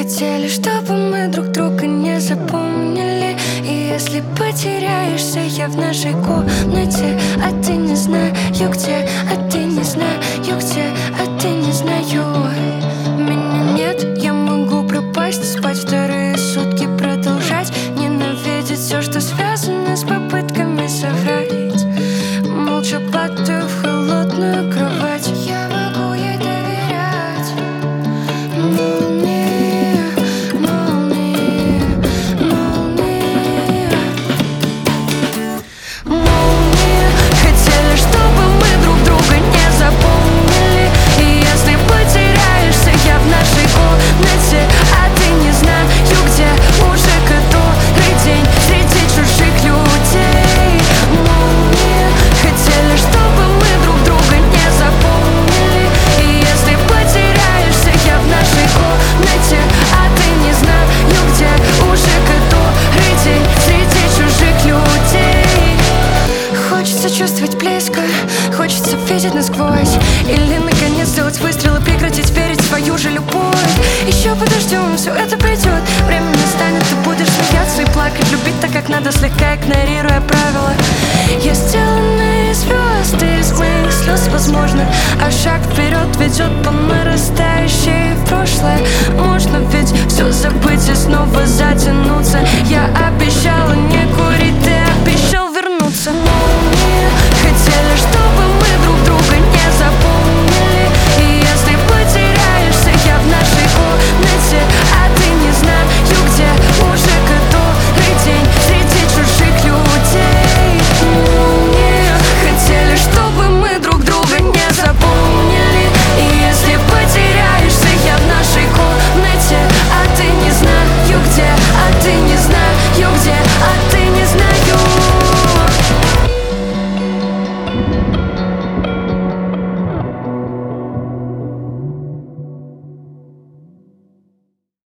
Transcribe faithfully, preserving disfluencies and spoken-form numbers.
Хотели, чтобы мы друг друга не запомнили. И если потеряешься, я в нашей комнате, а ты не знаю где, а ты не знаю где, а ты не знаю. Меня нет, я могу пропасть, спать вторые сутки, продолжать ненавидеть все, что связано с попытками соврать. Молча падаю в холодную кровать. Я могу ей доверять. Молния, молния, молния, молния. Хотели, чтобы мы друг друга не запомнили. И если потеряешься, я в нашей комнате, а ты не знаю где, уже который день среди чужих людей. Молния. Хотели, чтобы мы друг друга не запомнили. И если потеряешься, я в нашей комнате, а ты не знаю где, уже который день среди чужих людей. Хочется чувствовать близко, хочется видеть насквозь. Или наконец сделать выстрел и прекратить верить в свою же любовь. Еще подождем, все это пройдет. Время настанет, ты будешь смеяться и плакать, любить так, как надо, слегка игнорируя правила. Я сделана из звезд, и из моих слез возможно, а шаг вперед ведет по нарастающей в прошлое. Можно ведь все забыть и снова затянуться. Я